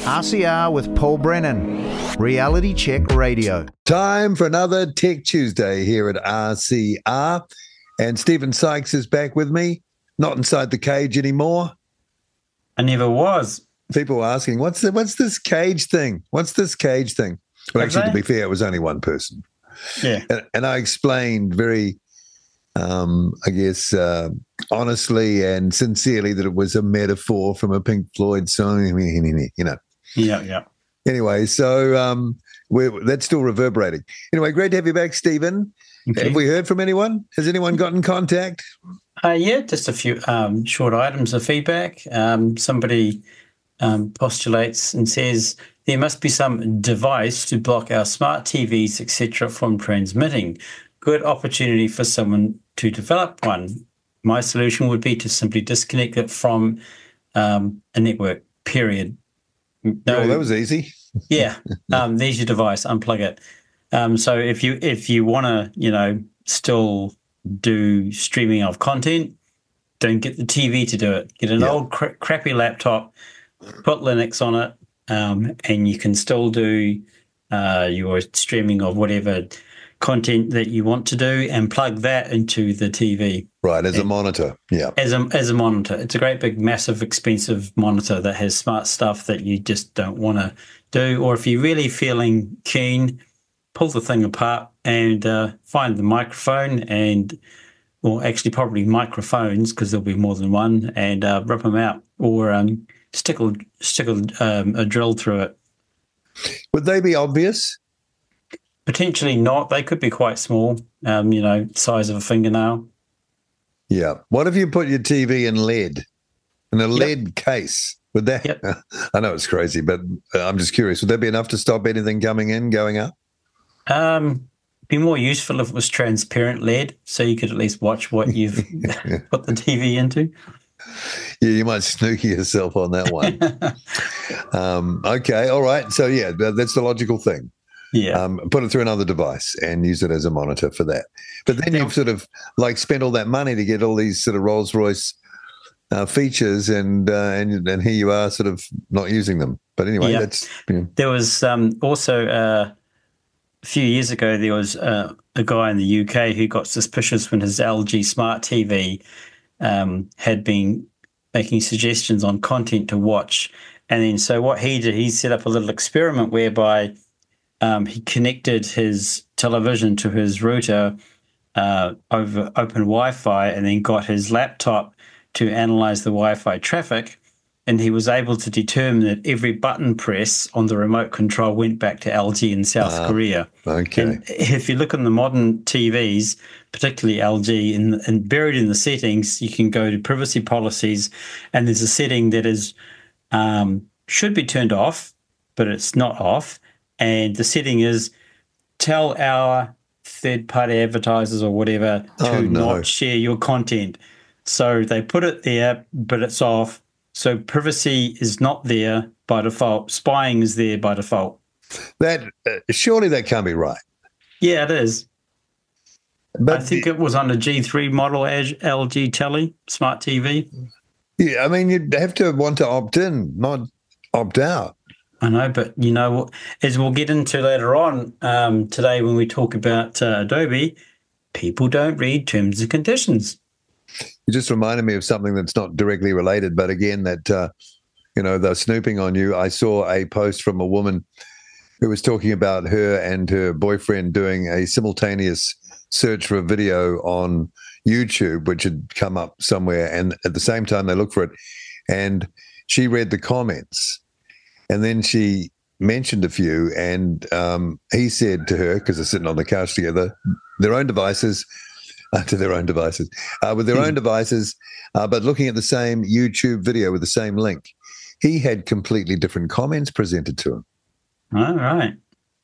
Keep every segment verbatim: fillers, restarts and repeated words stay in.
R C R with Paul Brennan, Reality Check Radio. Time for another Tech Tuesday here at R C R. And Stephen Sykes is back with me, not inside the cage anymore. I never was. People were asking, what's the, what's this cage thing? What's this cage thing? Well, Have actually, they? to be fair, it was only one person. Yeah. And, and I explained very, um, I guess, uh, honestly and sincerely that it was a metaphor from a Pink Floyd song, you know. Yeah, yeah. Anyway, so um, we're, that's still reverberating. Anyway, great to have you back, Stephen. Okay. Have we heard from anyone? Has anyone got in contact? Uh, yeah, just a few um, short items of feedback. Um, somebody um, postulates and says there must be some device to block our smart T Vs, et cetera, from transmitting. Good opportunity for someone to develop one. My solution would be to simply disconnect it from um, a network, period. No, Oh, that was easy. yeah, um, there's your device. Unplug it. Um, so if you if you want to, you know, still do streaming of content, don't get the T V to do it. Get an Yeah. old cra- crappy laptop, put Linux on it, um, and you can still do uh, your streaming of whatever content that you want to do, and plug that into the T V. Right, as a monitor. Yeah. As a as a monitor. It's a great big massive expensive monitor that has smart stuff that you just don't want to do. Or if you're really feeling keen, pull the thing apart and uh, find the microphone and, or actually probably microphones because there'll be more than one, and uh, rip them out, or um, stick a stick a, um, a drill through it. Would they be obvious? Potentially not. They could be quite small. Um, you know, size of a fingernail. Yeah. What if you put your T V in lead, in a lead case? Would that? Yep. I know it's crazy, but uh, I'm just curious. Would that be enough to stop anything coming in, going up? Um, be more useful if it was transparent L E D, so you could at least watch what you've put the T V into. Yeah, you might snooker yourself on that one. um, okay, all right. So yeah, that, that's the logical thing. Yeah. Um, put it through another device and use it as a monitor for that. But then you've sort of like spent all that money to get all these sort of Rolls Royce uh, features, and uh, and and here you are, sort of not using them. But anyway, Yeah. that's you know. There was um, also uh, a few years ago, there was uh, a guy in the U K who got suspicious when his L G Smart T V um, had been making suggestions on content to watch. And then so what he did, he set up a little experiment whereby um, he connected his television to his router uh, over open Wi-Fi, and then got his laptop to analyze the Wi-Fi traffic. And he was able to determine that every button press on the remote control went back to L G in South Ah, Korea. okay. And if you look in the modern T Vs, particularly L G, in, and buried in the settings, you can go to privacy policies, and there's a setting that is um, should be turned off, but it's not off. And the setting is tell our third-party advertisers or whatever to Oh, no. not share your content. So they put it there, but it's off. So privacy is not there by default. Spying is there by default. That uh, surely that can't be right. Yeah, it is. But I think it was on a G three model as L G Telly, smart T V. yeah, I mean, you'd have to want to opt in, not opt out. I know, but you know, as we'll get into later on um, today when we talk about uh, Adobe, people don't read terms and conditions. You just reminded me of something that's not directly related, but again, that, uh, you know, they're snooping on you. I saw a post from a woman who was talking about her and her boyfriend doing a simultaneous search for a video on YouTube, which had come up somewhere. And at the same time, they looked for it. And she read the comments. And then she mentioned a few. And um, he said to her, because they're sitting on the couch together, their own devices, uh, to their own devices, uh, with their own devices, uh, but looking at the same YouTube video with the same link. He had completely different comments presented to him. All right.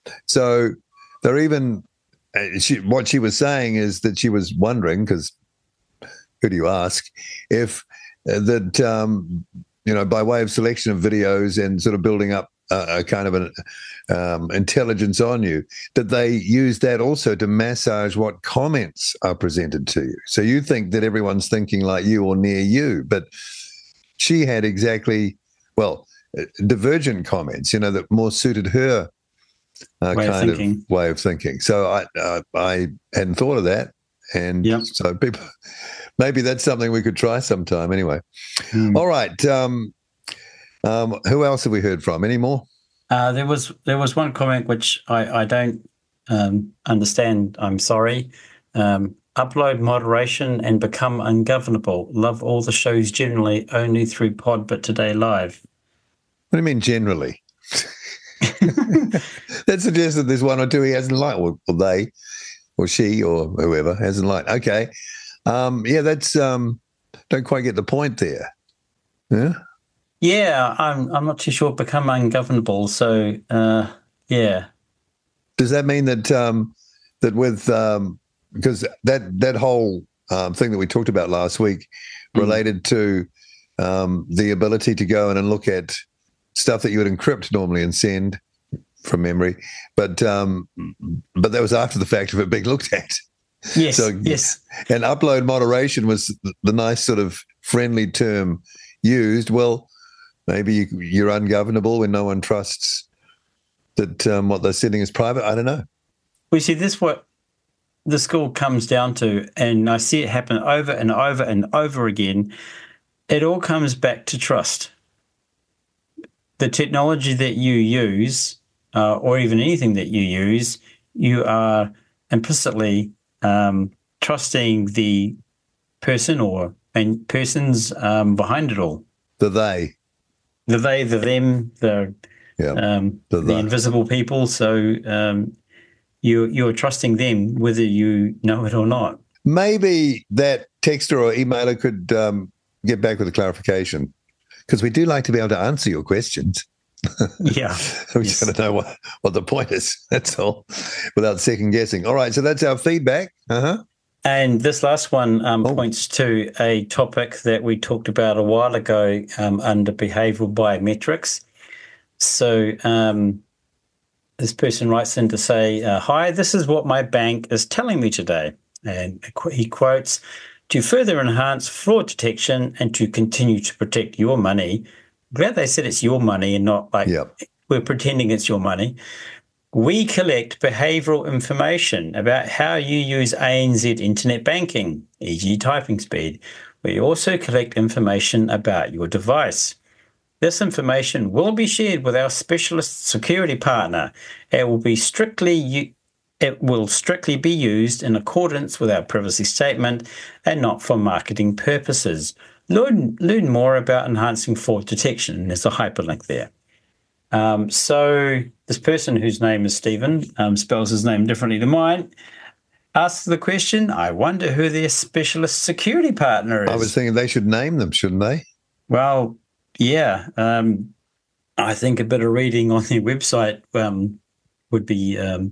So they're even, uh, she, what she was saying is that she was wondering, because who do you ask, if uh, that, um, you know, by way of selection of videos and sort of building up a, a kind of an um, intelligence on you, that they use that also to massage what comments are presented to you. So you think that everyone's thinking like you or near you, but she had exactly, well, uh, divergent comments, you know, that more suited her uh, Way of kind of, thinking. way of thinking. So I uh, I hadn't thought of that, and Yep. so people maybe that's something we could try sometime. Anyway, Mm. all right. Um, um, who else have we heard from? Any more? Uh, there was there was one comment which I, I don't um, understand. I'm sorry. Um, upload moderation and become ungovernable. Love all the shows generally, only through pod, but today live. What do you mean generally? That suggests that there's one or two he hasn't liked, or, or they, or she, or whoever hasn't liked. Okay, um, yeah, that's um, don't quite get the point there. Yeah. Yeah, I'm I'm not too sure. Become ungovernable. So uh, yeah, Does that mean that um, that with um, because that that whole um, thing that we talked about last week related to um, the ability to go in and look at stuff that you would encrypt normally and send from memory, but um, but that was after the fact of it being looked at. yes, So, yes, And upload moderation was the, the nice sort of friendly term used. Well, maybe you, you're ungovernable when no one trusts that um, what they're sending is private. I don't know. We see this what the school comes down to, and I see it happen over and over and over again. It all comes back to trust. The technology that you use, uh, or even anything that you use, you are implicitly um, trusting the person or and persons um, behind it all. The they. The they, the them, the Yeah. um, The the, they. invisible people. So um, you you're trusting them whether you know it or not. Maybe that texter or emailer could um, get back with a clarification, because we do like to be able to answer your questions. Yeah. We Yes. just got to know what, what the point is. That's all, without second guessing. All right, so that's our feedback. Uh-huh. And this last one um, Oh. points to a topic that we talked about a while ago um, under behavioral biometrics. So um, this person writes in to say, uh, hi, this is what my bank is telling me today. And he quotes, to further enhance fraud detection and to continue to protect your money. Glad they said it's your money and not like Yep. we're pretending it's your money. We collect behavioral information about how you use A N Z internet banking, for example typing speed. We also collect information about your device. This information will be shared with our specialist security partner. It will be strictly it will strictly be used in accordance with our privacy statement and not for marketing purposes. Learn, learn more about enhancing fraud detection. There's a hyperlink there. Um, so this person whose name is Stephen, um, spells his name differently to mine, asks the question, I wonder who their specialist security partner is. I was thinking they should name them, shouldn't they? Well, yeah. Um, I think a bit of reading on their website um, would be um,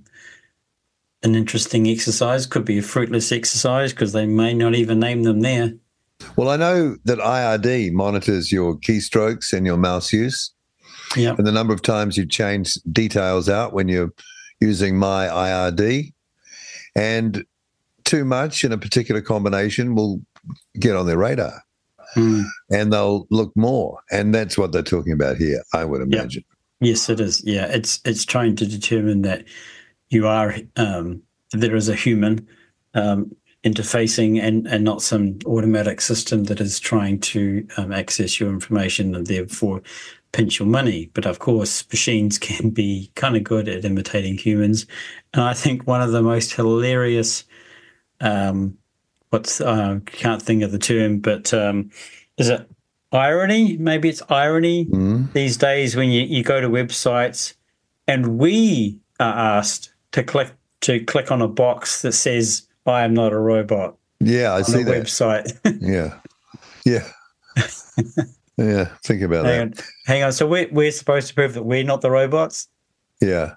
an interesting exercise. Could be a fruitless exercise because they may not even name them there. Well, I know that I R D monitors your keystrokes and your mouse use, Yeah. and the number of times you change details out when you're using my I R D. And too much in a particular combination will get on their radar. Mm. And they'll look more. And that's what they're talking about here, I would imagine. Yes, it is. Yeah, it's it's trying to determine that you are um, there is a human um, interfacing and, and not some automatic system that is trying to um, access your information and therefore pinch your money. But of course, machines can be kind of good at imitating humans. And I think one of the most hilarious, um, what's uh, can't think of the term, but um, is it irony? Maybe it's irony Mm. these days when you, you go to websites and we are asked to click to click on a box that says I am not a robot Yeah, I on see the that. website. Yeah. Yeah. Yeah. Think about hang that. on, hang on. So we're we're supposed to prove that we're not the robots? Yeah.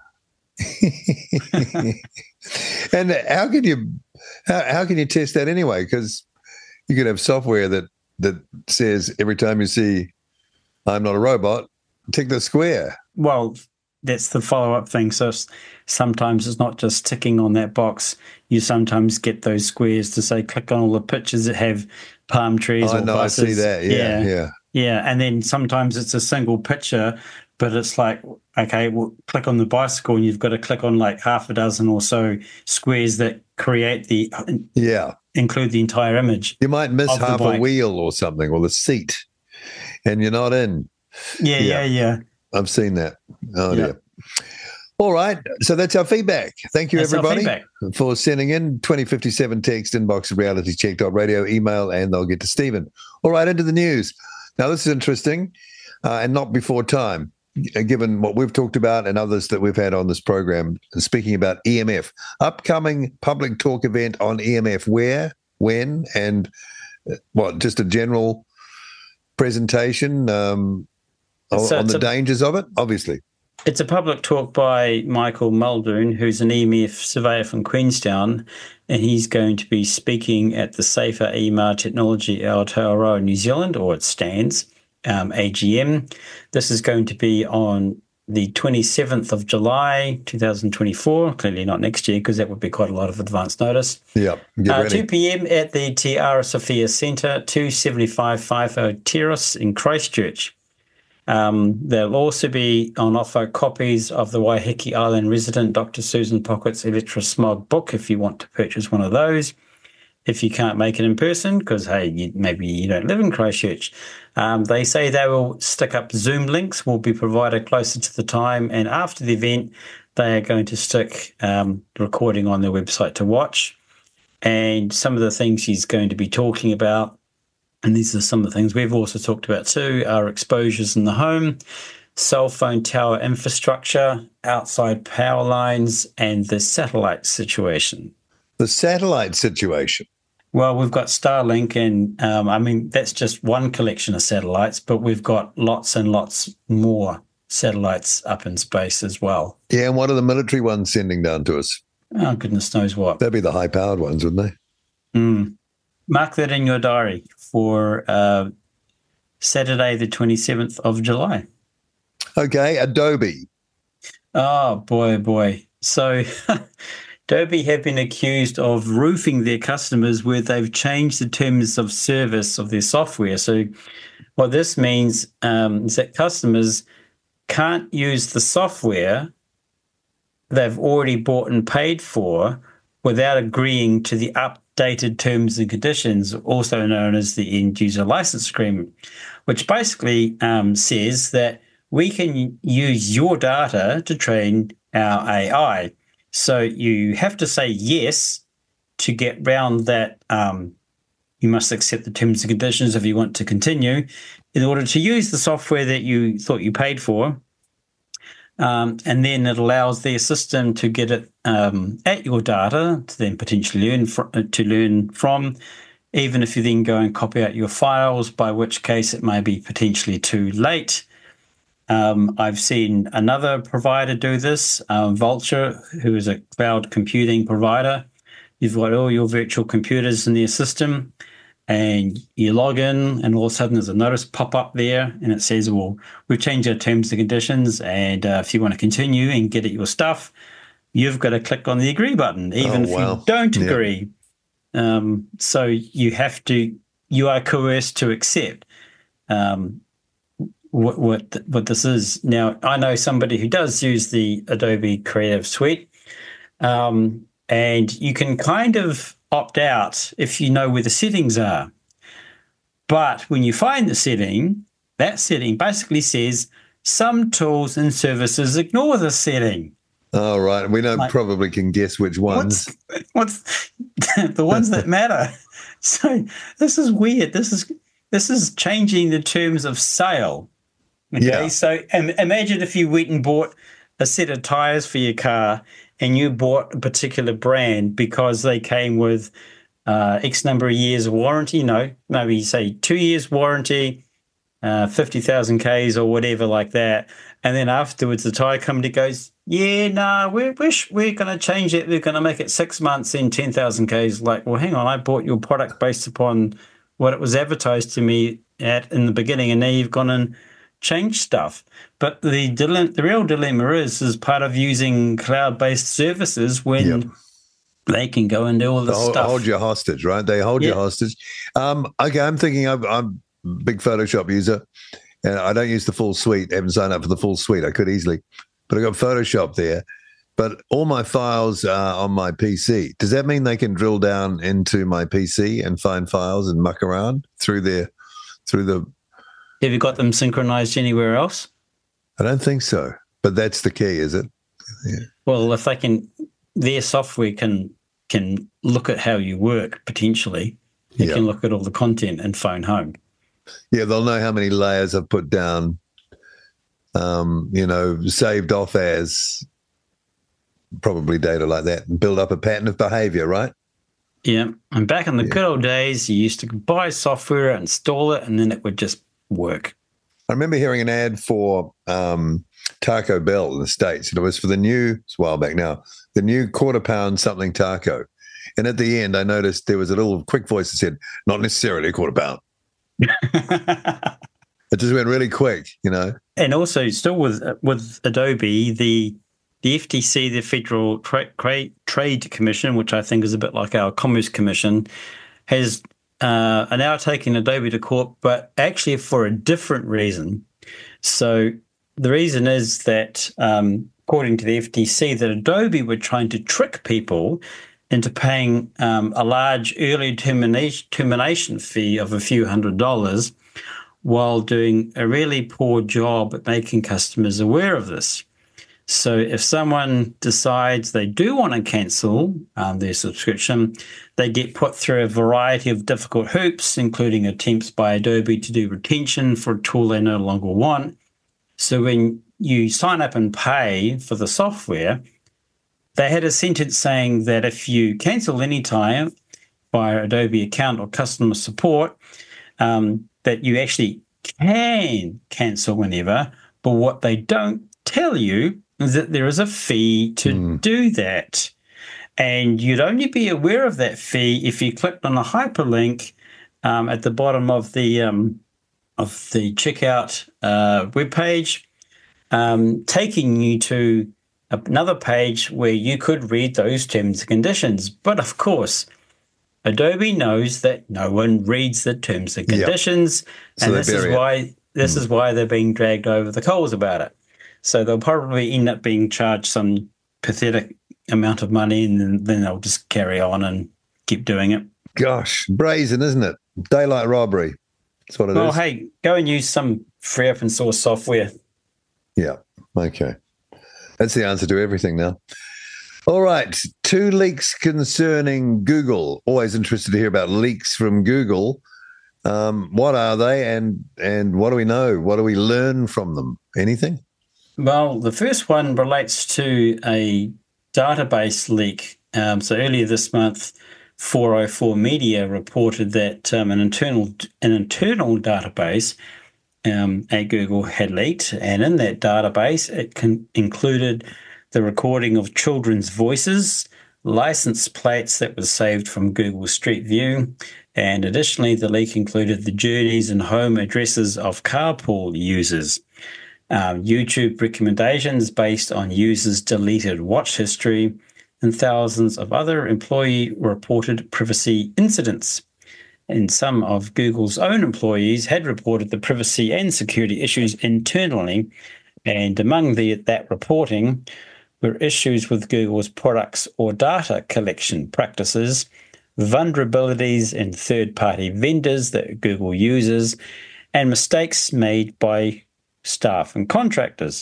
And how can you how, how can you test that anyway? Because you could have software that that says every time you see I'm not a robot, tick the square. Well, that's the follow-up thing. So s- sometimes it's not just ticking on that box. You sometimes get those squares to say click on all the pictures that have palm trees I or know, I buses. see that. Yeah, yeah. Yeah, and then sometimes it's a single picture, but it's like, okay, well, click on the bicycle, and you've got to click on like half a dozen or so squares that create the yeah include the entire image. You might miss half a wheel or something, or the seat, and you're not in. Yeah, yeah, yeah. yeah. I've seen that. Oh, yeah. Dear. All right. So that's our feedback. Thank you, that's everybody, for sending in. twenty fifty-seven text, inbox at reality check dot radio, email, and they'll get to Stephen. All right, into the news. Now, this is interesting uh, and not before time, given what we've talked about and others that we've had on this program, speaking about E M F. Upcoming public talk event on E M F. Where, when, and uh, what, just a general presentation um, on, so on the a, dangers of it, obviously. It's a public talk by Michael Muldoon, who's an E M F surveyor from Queenstown, and he's going to be speaking at the Safer E M R Technology Aotearoa New Zealand, or it stands, um, A G M. This is going to be on the twenty-seventh of July, twenty twenty-four, clearly not next year, because that would be quite a lot of advance notice. Yeah, get uh, ready. two p.m. at the Te Ara Sophia Centre, two seventy-five Whaiwhau Terrace in Christchurch. Um, there'll also be on offer copies of the Waiheke Island resident Doctor Susan Pocket's Electrosmog book if you want to purchase one of those. If you can't make it in person, because, hey, you, maybe you don't live in Christchurch, um, they say they will stick up Zoom links, will be provided closer to the time, and after the event, they are going to stick um, the recording on their website to watch. And some of the things he's going to be talking about, and these are some of the things we've also talked about too, are exposures in the home, cell phone tower infrastructure, outside power lines, and the satellite situation. The satellite situation? Well, we've got Starlink, and um, I mean, that's just one collection of satellites, but we've got lots and lots more satellites up in space as well. Yeah, and what are the military ones sending down to us? Oh, goodness knows what. They'd be the high-powered ones, wouldn't they? Mm. Mark that in your diary for uh, Saturday, the twenty-seventh of July. Okay, Adobe. Oh, boy, boy. So Adobe have been accused of roofing their customers where they've changed the terms of service of their software. So what this means um, is that customers can't use the software they've already bought and paid for without agreeing to the updated terms and conditions, also known as the end-user license agreement, which basically um, says that we can use your data to train our A I. So you have to say yes to get round that. Um, you must accept the terms and conditions if you want to continue in order to use the software that you thought you paid for. Um, and then it allows their system to get it um, at your data to then potentially learn fr- to learn from, even if you then go and copy out your files, by which case it may be potentially too late. Um, I've seen another provider do this, um, Vulture, who is a cloud computing provider. You've got all your virtual computers in their system, and you log in, and all of a sudden there's a notice pop up there, and it says, well, we've changed our terms and conditions, and uh, if you want to continue and get at your stuff, you've got to click on the agree button, even oh, if wow. you don't yeah. agree. Um, so you have to, you are coerced to accept um, what, what, what this is. Now, I know somebody who does use the Adobe Creative Suite, um, and you can kind of opt out if you know where the settings are. But when you find the setting, that setting basically says some tools and services ignore the setting. Oh, right. We don't like, probably can guess which ones. What's, what's the ones that matter? So this is weird. This is this is changing the terms of sale. Okay, yeah. So um, imagine if you went and bought a set of tires for your car, and you bought a particular brand because they came with uh, X number of years of warranty, you know, maybe say two years warranty, uh, fifty thousand Ks or whatever like that. And then afterwards, the tyre company goes, yeah, no, nah, we're, we're, we're going to change it. We're going to make it six months and ten thousand Ks. Like, well, hang on, I bought your product based upon what it was advertised to me at in the beginning, and now you've gone and change stuff. But the dilemma, the real dilemma is, is part of using cloud-based services when yep. they can go and do all this hold, stuff. Hold you hostage, right? They hold yeah. you hostage. Um, okay, I'm thinking I've, I've big Photoshop user, and I don't use the full suite. I haven't signed up for the full suite. I could easily, but I got Photoshop there. But all my files are on my P C. Does that mean they can drill down into my P C and find files and muck around through their, through the? Have you got them synchronized anywhere else? I don't think so. But that's the key, is it? Yeah. Well, if they can, their software can can look at how you work potentially. It Yeah. can look at all the content and phone home. Yeah, they'll know how many layers I've put down, um, you know, saved off as probably data like that, and build up a pattern of behavior, right? Yeah. And back in the Yeah. good old days, you used to buy software, install it, and then it would just work. I remember hearing an ad for um, Taco Bell in the States, and it was for the new, it's a while back now, the new quarter pound something taco. And at the end, I noticed there was a little quick voice that said, not necessarily a quarter pound. It just went really quick, you know? And also, still with with Adobe, the the F T C, the Federal Tra- Tra- Trade Commission, which I think is a bit like our Commerce Commission, has uh, are now taking Adobe to court, but actually for a different reason. So the reason is that, um, according to the F T C, that Adobe were trying to trick people into paying um, a large early termination, termination fee of a few hundred dollars while doing a really poor job at making customers aware of this. So if someone decides they do want to cancel um, their subscription, they get put through a variety of difficult hoops, including attempts by Adobe to do retention for a tool they no longer want. So when you sign up and pay for the software, they had a sentence saying that if you cancel anytime via Adobe account or customer support, um, that you actually can cancel whenever, but what they don't tell you is that there is a fee to mm. do that. And you'd only be aware of that fee if you clicked on a hyperlink um, at the bottom of the um, of the checkout uh, webpage, um, taking you to another page where you could read those terms and conditions. But of course, Adobe knows that no one reads the terms and conditions, yep. so and this is why this mm. is why they're being dragged over the coals about it. So they'll probably end up being charged some pathetic amount of money, and then, then they'll just carry on and keep doing it. Gosh, brazen, isn't it? Daylight robbery. That's what it well, is. Well, hey, go and use some free open source software. Yeah, okay. That's the answer to everything now. All right, two leaks concerning Google. Always interested to hear about leaks from Google. Um, what are they, and and what do we know? What do we learn from them? Anything? Well, the first one relates to a database leak. Um, so earlier this month, four oh four Media reported that um, an internal an internal database um, at Google had leaked, and in that database, it con- included the recording of children's voices, license plates that were saved from Google Street View, and additionally, the leak included the journeys and home addresses of carpool users, um, YouTube recommendations based on users' deleted watch history, and thousands of other employee-reported privacy incidents. And some of Google's own employees had reported the privacy and security issues internally, and among the, that reporting were issues with Google's products or data collection practices, vulnerabilities in third-party vendors that Google uses, and mistakes made by staff and contractors.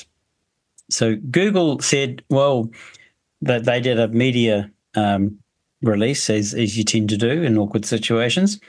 So Google said, well, that they did a media um, release, as, as you tend to do in awkward situations.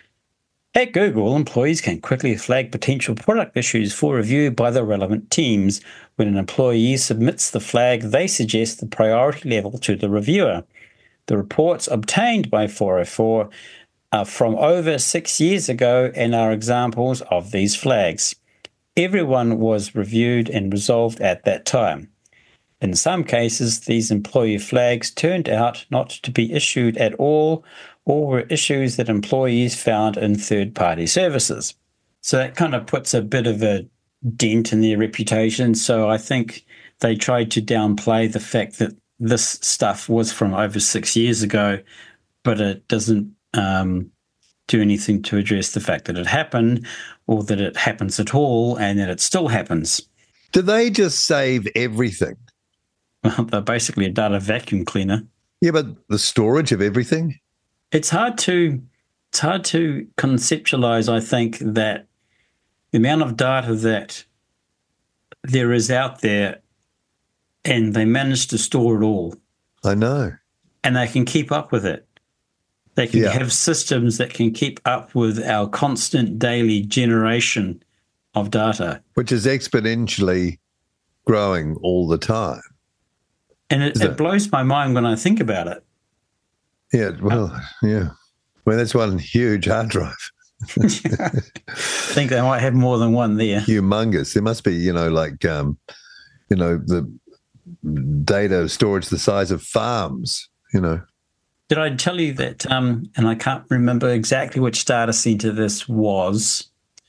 At Google, employees can quickly flag potential product issues for review by the relevant teams. When an employee submits the flag, they suggest the priority level to the reviewer. The reports obtained by four oh four are from over six years ago and are examples of these flags. Everyone was reviewed and resolved at that time. In some cases, these employee flags turned out not to be issued at all, or were issues that employees found in third-party services. So that kind of puts a bit of a dent in their reputation. So I think they tried to downplay the fact that this stuff was from over six years ago, but it doesn't um, do anything to address the fact that it happened, or that it happens at all, and that it still happens. Do they just save everything? Well, they're basically a data vacuum cleaner. Yeah, but the storage of everything? It's hard to it's hard to conceptualize, I think, that the amount of data that there is out there, and they manage to store it all. I know. And they can keep up with it. They can Yeah. have systems that can keep up with our constant daily generation of data. Which is exponentially growing all the time. And it, Is it it? blows my mind when I think about it. Yeah, well, yeah. Well, that's one huge hard drive. I think they might have more than one there. Humongous. There must be, you know, like, um, you know, the data storage the size of farms, you know. Did I tell you that, um, and I can't remember exactly which data center this was,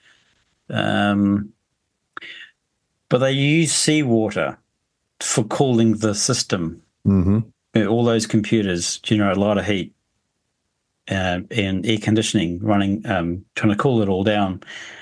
um, but they use seawater for cooling the system. Mm-hmm. All those computers generate a lot of heat, uh, and air conditioning running, um, trying to cool it all down.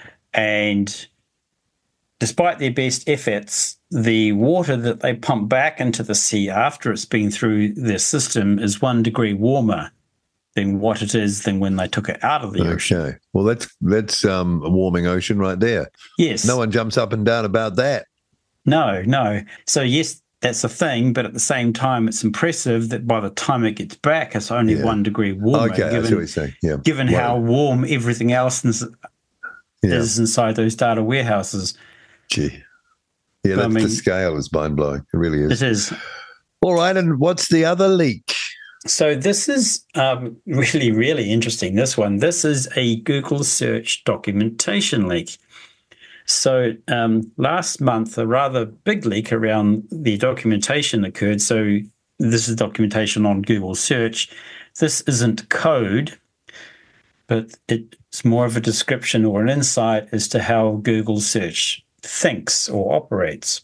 And despite their best efforts, the water that they pump back into the sea after it's been through their system is one degree warmer than what it is than when they took it out of the ocean. Okay. Well, that's that's um, a warming ocean right there. Yes. No one jumps up and down about that. No, no. So yes, that's a thing, but at the same time, it's impressive that by the time it gets back, it's only Yeah. one degree warmer. Okay, I see given, what you're saying. Yeah. given Well, how warm everything else is, yeah. is inside those data warehouses. Gee. Yeah, But I that's, mean- the scale is mind-blowing. It really is. It is. All right, and what's the other leak? So this is um, really, really interesting, this one. This is a Google search documentation leak. So um, last month, a rather big leak around the documentation occurred. So this is documentation on Google search. This isn't code, but it's more of a description or an insight as to how Google search thinks or operates.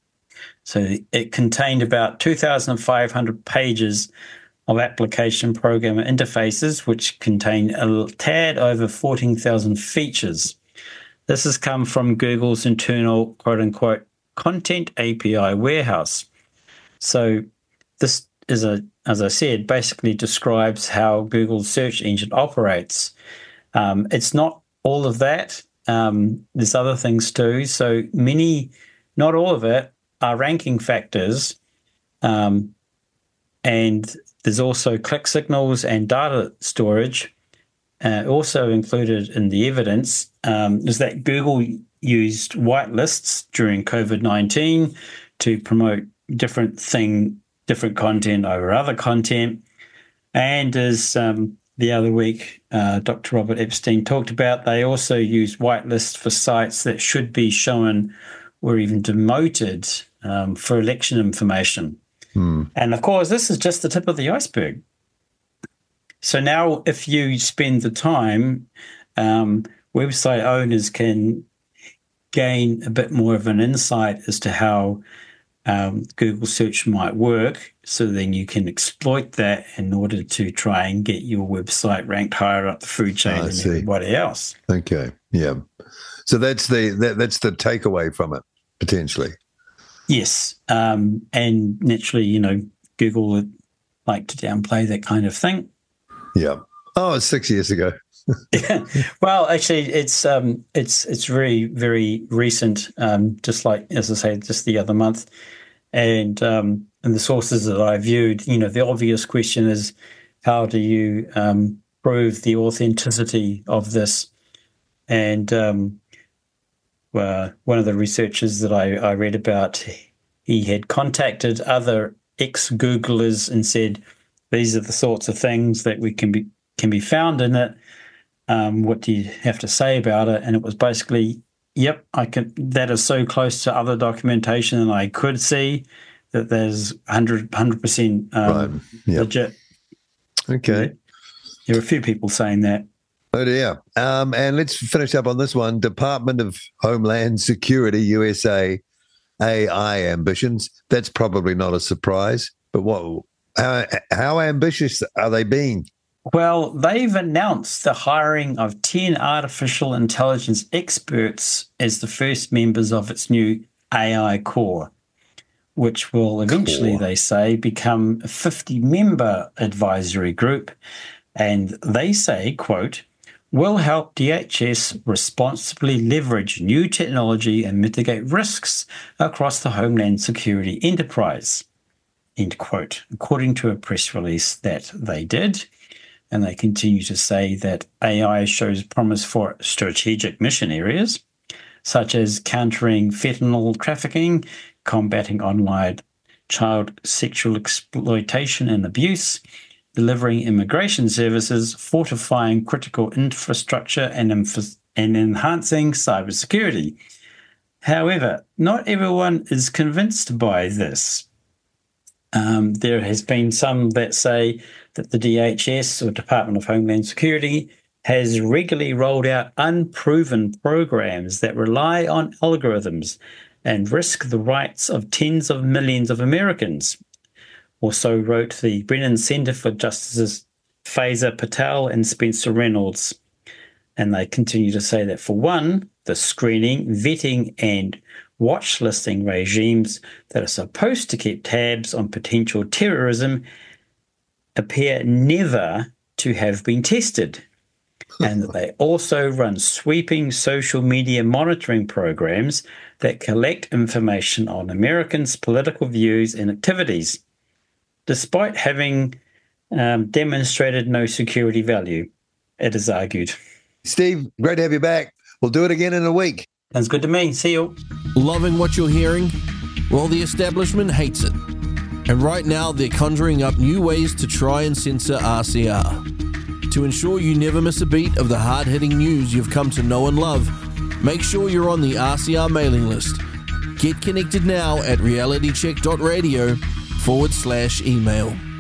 So it contained about two thousand five hundred pages of application programmer interfaces, which contain a tad over fourteen thousand features. This has come from Google's internal quote-unquote content A P I warehouse. So this is a, as I said, basically describes how Google's search engine operates. Um, it's not all of that. Um, there's other things too. So many, not all of it, are ranking factors. Um, and there's also click signals and data storage. Uh, also included in the evidence um, is that Google used whitelists during COVID nineteen to promote different thing, different content over other content. And as um, the other week, uh, Doctor Robert Epstein talked about, they also use whitelists for sites that should be shown or even demoted um, for election information. Hmm. And of course, this is just the tip of the iceberg. So now if you spend the time, um, website owners can gain a bit more of an insight as to how um, Google search might work. So then you can exploit that in order to try and get your website ranked higher up the food chain I than see. everybody else. Okay, yeah. So that's the that, that's the takeaway from it, potentially. Yes. Um, and naturally, you know, Google would like to downplay that kind of thing. Yeah. Oh, it's six years ago. Yeah. Well, actually, it's um, it's it's very very recent. Um, just like as I say, just the other month, and um, and the sources that I viewed, you know, the obvious question is, how do you um, prove the authenticity of this? And um, well, one of the researchers that I, I read about, he had contacted other ex-Googlers and said, these are the sorts of things that we can be can be found in it. Um, what do you have to say about it? And it was basically, yep, I can. That is so close to other documentation, and I could see that there's one hundred percent um, Right. Yep. legit. Okay. There were a few people saying that. Oh dear. Um, and let's finish up on this one. Department of Homeland Security, U S A, A I ambitions. That's probably not a surprise. But what? How, how ambitious are they being? Well, they've announced the hiring of ten artificial intelligence experts as the first members of its new A I core, which will eventually, core. they say, become a fifty-member advisory group. And they say, quote, will help D H S responsibly leverage new technology and mitigate risks across the Homeland Security enterprise, end quote, according to a press release that they did. And they continue to say that A I shows promise for strategic mission areas, such as countering fentanyl trafficking, combating online child sexual exploitation and abuse, delivering immigration services, fortifying critical infrastructure, and, inf- and enhancing cybersecurity. However, not everyone is convinced by this. Um, there has been some that say that the D H S, or Department of Homeland Security, has regularly rolled out unproven programs that rely on algorithms and risk the rights of tens of millions of Americans. Or so wrote the Brennan Center for Justice's Faiza Patel and Spencer Reynolds. And they continue to say that, for one, the screening, vetting, and watch listing regimes that are supposed to keep tabs on potential terrorism appear never to have been tested. And that they also run sweeping social media monitoring programs that collect information on Americans' political views and activities, despite having um, demonstrated no security value, it is argued. Steve, great to have you back. We'll do it again in a week. Sounds good to me. See you. Loving what you're hearing? Well, the establishment hates it. And right now, they're conjuring up new ways to try and censor R C R. To ensure you never miss a beat of the hard-hitting news you've come to know and love, make sure you're on the R C R mailing list. Get connected now at realitycheck.radio forward slash email.